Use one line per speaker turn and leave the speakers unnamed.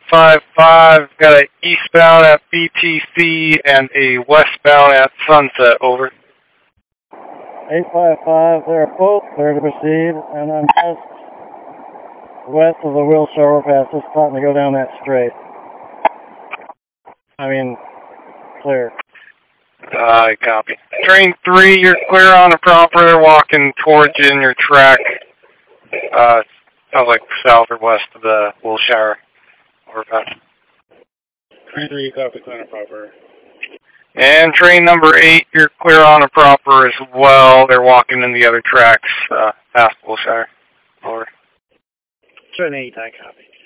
855, got an eastbound at BTC and a westbound at Sunset, over.
855, they're both clear to proceed, and I'm just west of the Wilshire overpass, just starting to go down that straight. I mean, clear.
Copy. Train 3, you're clear on the proper, walking towards you in your track. Sounds like south or west of the Wilshire overpass.
Train 3, copy, clear on the proper.
And train number 8, you're clear on the proper as well. They're walking in the other tracks past Wilshire. Over.
Train 8, I copy.